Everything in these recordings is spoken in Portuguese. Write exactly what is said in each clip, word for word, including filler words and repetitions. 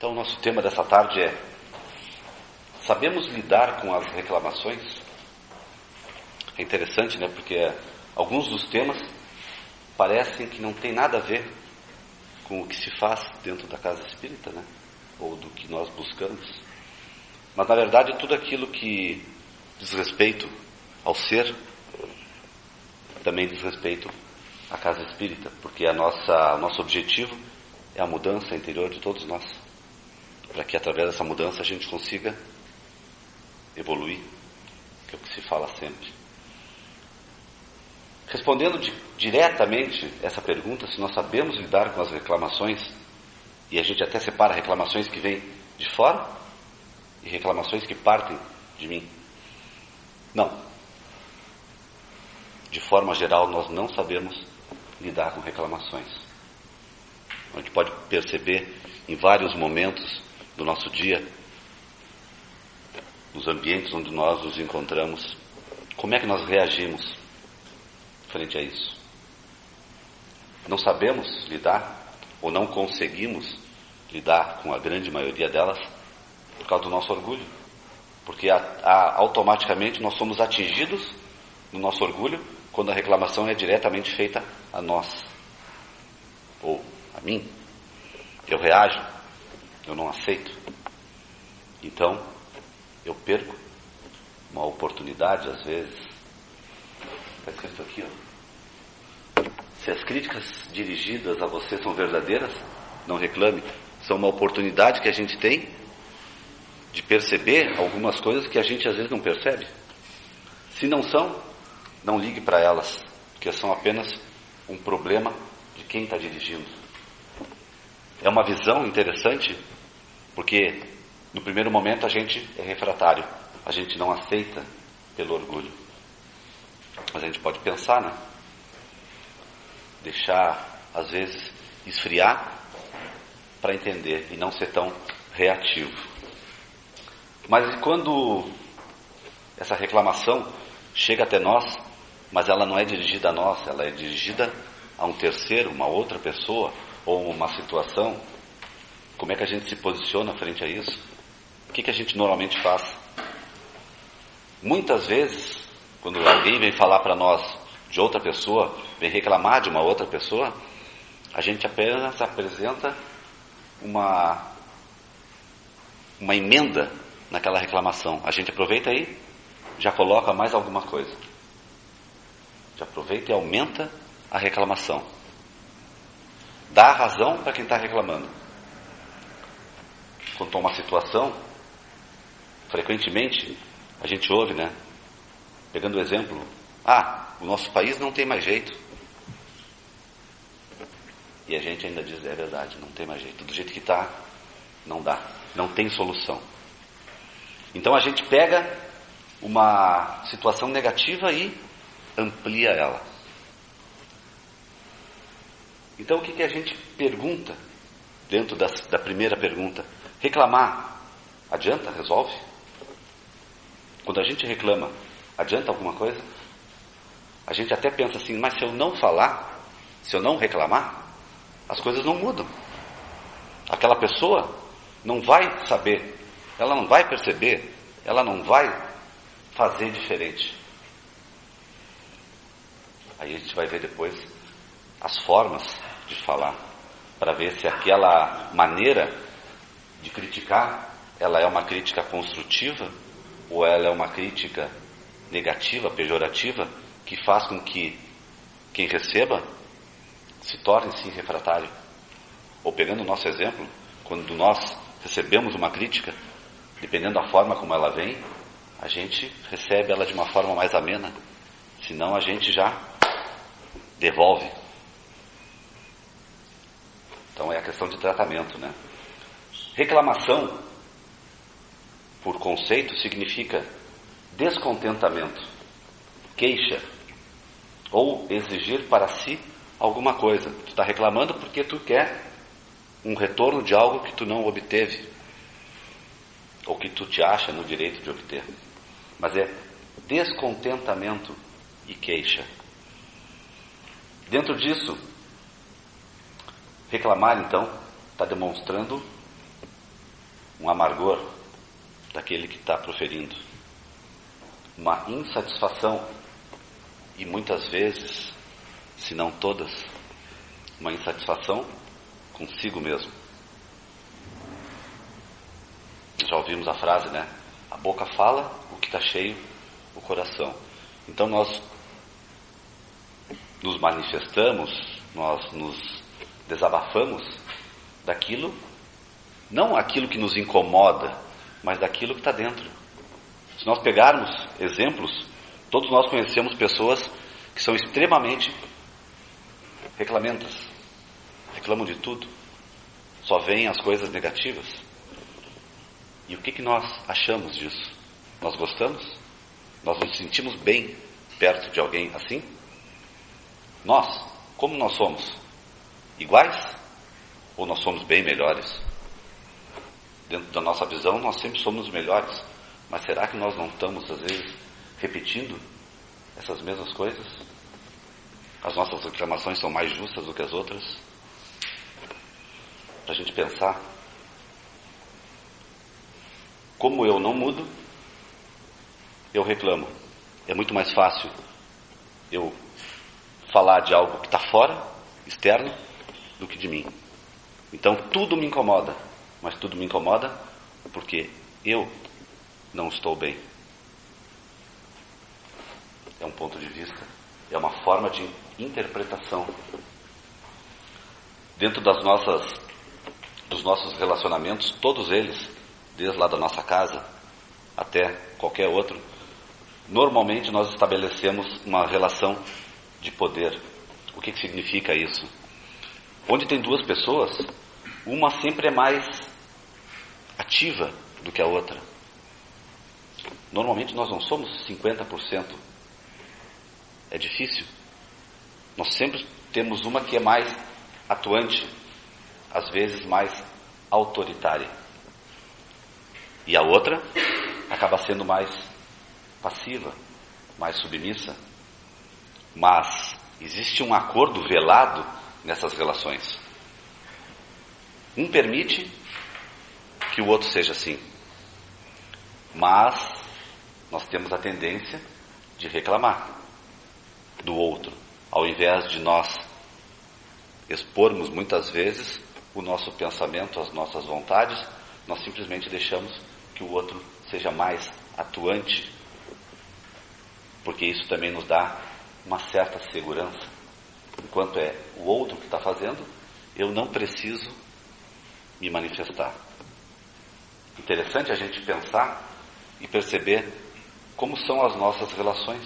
Então, o nosso tema dessa tarde é: sabemos lidar com as reclamações? É interessante, né? Porque alguns dos temas parecem que não tem nada a ver com o que se faz dentro da casa espírita, né? Ou do que nós buscamos. Mas, na verdade, tudo aquilo que diz respeito ao ser também diz respeito à casa espírita, porque a nossa, o nosso objetivo é a mudança interior de todos nós, para que através dessa mudança a gente consiga evoluir, que é o que se fala sempre. Respondendo de, diretamente essa pergunta, se nós sabemos lidar com as reclamações, e a gente até separa reclamações que vêm de fora e reclamações que partem de mim. Não. De forma geral, nós não sabemos lidar com reclamações. A gente pode perceber em vários momentos do nosso dia, nos ambientes onde nós nos encontramos, como é que nós reagimos frente a isso. Não sabemos lidar, ou não conseguimos lidar com a grande maioria delas, por causa do nosso orgulho. Porque a, a, automaticamente nós somos atingidos no nosso orgulho quando a reclamação é diretamente feita a nós, ou a mim. Eu reajo, eu não aceito. Então, eu perco uma oportunidade, às vezes. Está escrito aqui, ó. Se as críticas dirigidas a você são verdadeiras, não reclame. São uma oportunidade que a gente tem de perceber algumas coisas que a gente às vezes não percebe. Se não são, não ligue para elas, porque são apenas um problema de quem está dirigindo. É uma visão interessante, porque no primeiro momento a gente é refratário, a gente não aceita pelo orgulho. Mas a gente pode pensar, né? Deixar, às vezes, esfriar para entender e não ser tão reativo. Mas quando essa reclamação chega até nós, mas ela não é dirigida a nós, ela é dirigida a um terceiro, uma outra pessoa, ou uma situação, como é que a gente se posiciona frente a isso? O que, que a gente normalmente faz? Muitas vezes, quando alguém vem falar para nós de outra pessoa, vem reclamar de uma outra pessoa, a gente apenas apresenta uma, uma emenda naquela reclamação. A gente aproveita aí, já coloca mais alguma coisa. Já aproveita e aumenta a reclamação. Dá a razão para quem está reclamando. Quanto a uma situação, frequentemente a gente ouve, né? Pegando o exemplo, ah, o nosso país não tem mais jeito. E a gente ainda diz, é verdade, não tem mais jeito. Do jeito que está, não dá. Não tem solução. Então a gente pega uma situação negativa e amplia ela. Então o que, que a gente pergunta dentro das, da primeira pergunta? Reclamar adianta? Resolve? Quando a gente reclama, adianta alguma coisa? A gente até pensa assim, mas se eu não falar, se eu não reclamar, as coisas não mudam. Aquela pessoa não vai saber, ela não vai perceber, ela não vai fazer diferente. Aí a gente vai ver depois as formas de falar, para ver se aquela maneira de criticar, ela é uma crítica construtiva, ou ela é uma crítica negativa, pejorativa, que faz com que quem receba se torne-se refratário. Ou pegando o nosso exemplo, quando nós recebemos uma crítica, dependendo da forma como ela vem, a gente recebe ela de uma forma mais amena, senão a gente já devolve. Então é a questão de tratamento, né? Reclamação, por conceito, significa descontentamento, queixa, ou exigir para si alguma coisa. Tu está reclamando porque tu quer um retorno de algo que tu não obteve, ou que tu te acha no direito de obter. Mas é descontentamento e queixa. Dentro disso, reclamar, então, está demonstrando um amargor daquele que está proferindo, uma insatisfação e muitas vezes, se não todas, uma insatisfação consigo mesmo. Já ouvimos a frase, né? A boca fala o que está cheio, o coração. Então nós nos manifestamos, nós nos desabafamos daquilo, não aquilo que nos incomoda, mas daquilo que está dentro. Se nós pegarmos exemplos, todos nós conhecemos pessoas que são extremamente reclamentas, reclamam de tudo, só veem as coisas negativas. E o que, que nós achamos disso? Nós gostamos? Nós nos sentimos bem perto de alguém assim? Nós, como nós somos? Iguais? Ou nós somos bem melhores? Dentro da nossa visão, nós sempre somos melhores. Mas será que nós não estamos, às vezes, repetindo essas mesmas coisas? As nossas reclamações são mais justas do que as outras? Para a gente pensar. Como eu não mudo, eu reclamo. É muito mais fácil eu falar de algo que está fora, externo, do que de mim. Então tudo me incomoda, mas tudo me incomoda porque eu não estou bem. É um ponto de vista, é uma forma de interpretação. Dentro das nossas, dos nossos relacionamentos, todos eles, desde lá da nossa casa até qualquer outro, normalmente nós estabelecemos uma relação de poder. O que, que significa isso? Onde tem duas pessoas, uma sempre é mais ativa do que a outra. Normalmente nós não somos cinquenta por cento. É difícil. Nós sempre temos uma que é mais atuante, às vezes mais autoritária. E a outra acaba sendo mais passiva, mais submissa. Mas existe um acordo velado nessas relações. Um permite que o outro seja assim. Mas nós temos a tendência de reclamar do outro, ao invés de nós expormos muitas vezes o nosso pensamento, as nossas vontades, nós simplesmente deixamos que o outro seja mais atuante, porque isso também nos dá uma certa segurança. Enquanto é o outro que está fazendo, eu não preciso me manifestar. Interessante a gente pensar e perceber como são as nossas relações.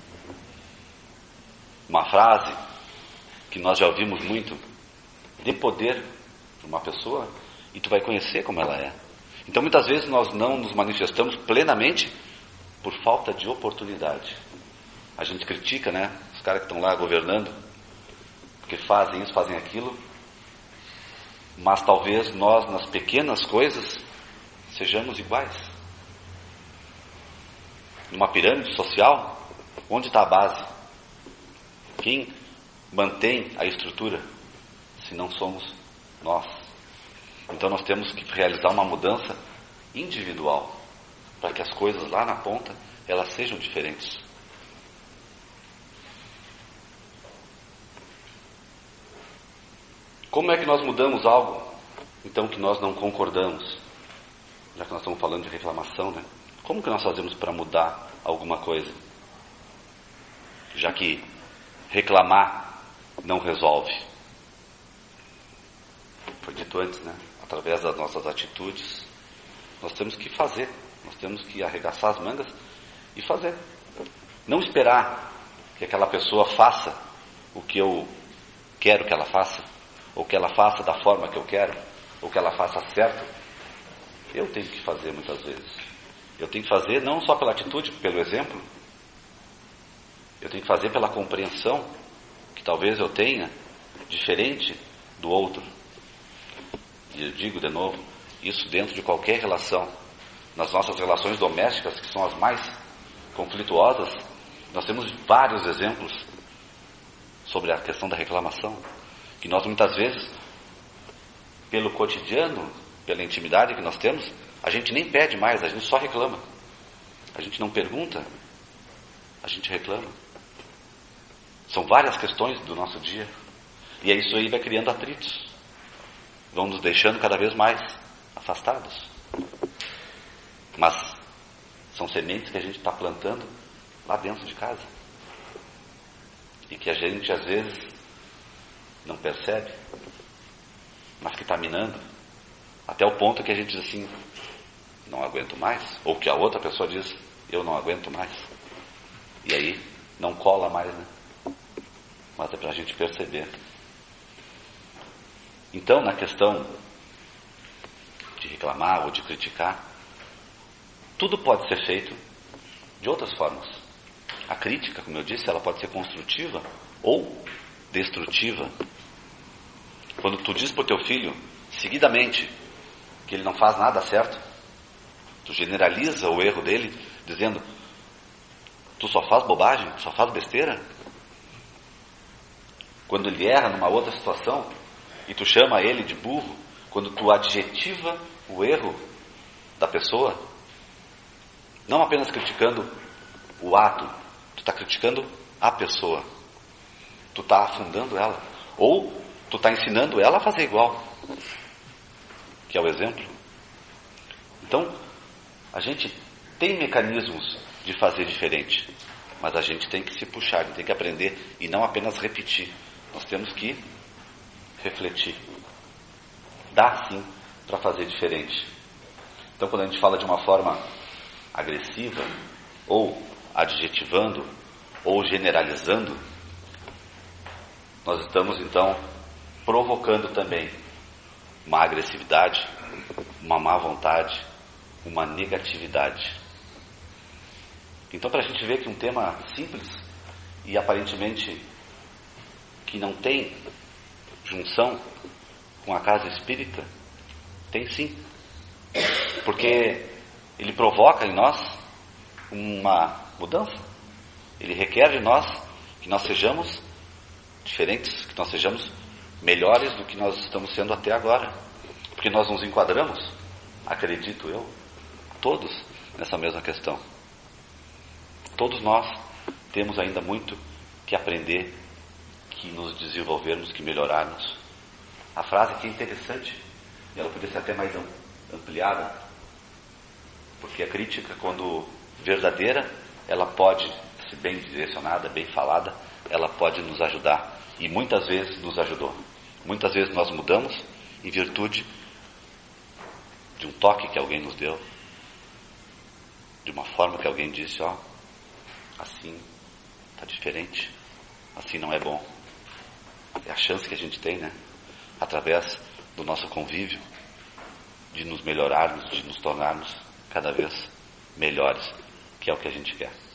Uma frase que nós já ouvimos muito: dê poder para uma pessoa e tu vai conhecer como ela é. Então muitas vezes nós não nos manifestamos plenamente por falta de oportunidade. A gente critica, né, os caras que estão lá governando, porque fazem isso, fazem aquilo, mas talvez nós nas pequenas coisas sejamos iguais. Numa pirâmide social, onde está a base? Quem mantém a estrutura, se não somos nós? Então nós temos que realizar uma mudança individual, para que as coisas lá na ponta, elas sejam diferentes. Como é que nós mudamos algo, então, que nós não concordamos? Já que nós estamos falando de reclamação, né? Como que nós fazemos para mudar alguma coisa? Já que reclamar não resolve. Foi dito antes, né? Através das nossas atitudes, nós temos que fazer. Nós temos que arregaçar as mangas e fazer. Não esperar que aquela pessoa faça o que eu quero que ela faça, ou que ela faça da forma que eu quero, ou que ela faça certo. Eu tenho que fazer muitas vezes. Eu tenho que fazer não só pela atitude, pelo exemplo. Eu tenho que fazer pela compreensão que talvez eu tenha diferente do outro. E eu digo de novo, isso dentro de qualquer relação. Nas nossas relações domésticas, que são as mais conflituosas, nós temos vários exemplos sobre a questão da reclamação, que nós muitas vezes, pelo cotidiano, pela intimidade que nós temos, a gente nem pede mais, a gente só reclama. A gente não pergunta, a gente reclama. São várias questões do nosso dia. E é isso aí vai criando atritos. Vão nos deixando cada vez mais afastados. Mas são sementes que a gente está plantando lá dentro de casa. E que a gente às vezes não percebe, mas que está minando. Até o ponto que a gente diz assim, não aguento mais. Ou que a outra pessoa diz, eu não aguento mais. E aí não cola mais, né? Mas é para a gente perceber. Então, na questão de reclamar ou de criticar, tudo pode ser feito de outras formas. A crítica, como eu disse, ela pode ser construtiva ou destrutiva. Quando tu diz para o teu filho, seguidamente, que ele não faz nada certo, tu generaliza o erro dele, dizendo, tu só faz bobagem, tu só faz besteira. Quando ele erra numa outra situação, e tu chama ele de burro, quando tu adjetiva o erro da pessoa, não apenas criticando o ato, tu está criticando a pessoa, tu está afundando ela, ou tu está ensinando ela a fazer igual, que é o exemplo. Então, a gente tem mecanismos de fazer diferente, mas a gente tem que se puxar, a gente tem que aprender e não apenas repetir. Nós temos que refletir. Dá sim para fazer diferente. Então, quando a gente fala de uma forma agressiva, ou adjetivando, ou generalizando, nós estamos então provocando também uma agressividade, uma má vontade, uma negatividade. Então, para a gente ver que um tema simples e aparentemente que não tem junção com a casa espírita, tem sim. Porque ele provoca em nós uma mudança. Ele requer de nós que nós sejamos diferentes, que nós sejamos melhores do que nós estamos sendo até agora. Porque nós nos enquadramos, acredito eu, todos nessa mesma questão. Todos nós temos ainda muito que aprender, que nos desenvolvermos, que melhorarmos. A frase aqui é interessante, e ela poderia ser até mais ampliada, porque a crítica, quando verdadeira, ela pode, se bem direcionada, bem falada, ela pode nos ajudar, e muitas vezes nos ajudou. Muitas vezes nós mudamos em virtude de um toque que alguém nos deu, de uma forma que alguém disse, ó, assim está diferente, assim não é bom. É a chance que a gente tem, né? Através do nosso convívio, de nos melhorarmos, de nos tornarmos cada vez melhores, que é o que a gente quer.